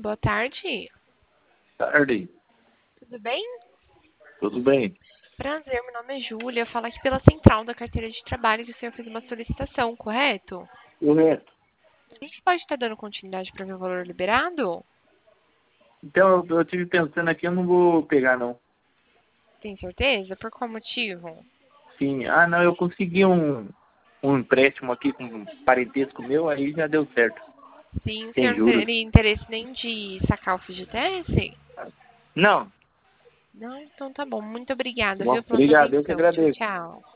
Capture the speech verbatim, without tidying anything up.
boa tarde. Tarde. Tudo bem? Tudo bem? Prazer, meu nome é Júlia. Eu falo aqui pela central da carteira de trabalho que o senhor fez uma solicitação, correto? Correto. A gente pode estar dando continuidade para ver o valor liberado? Então, eu, eu tive pensando aqui, eu não vou pegar, não. Tem certeza? Por qual motivo? Sim. Ah, não, eu consegui um, um empréstimo aqui com um parentesco meu, aí já deu certo. Sim, o Sem senhor não juros. teria interesse nem de sacar o F G T S? Não. Não? Então tá bom. Muito obrigada, Bom, viu, pela sua obrigado, eu que atenção. Tchau, agradeço. tchau.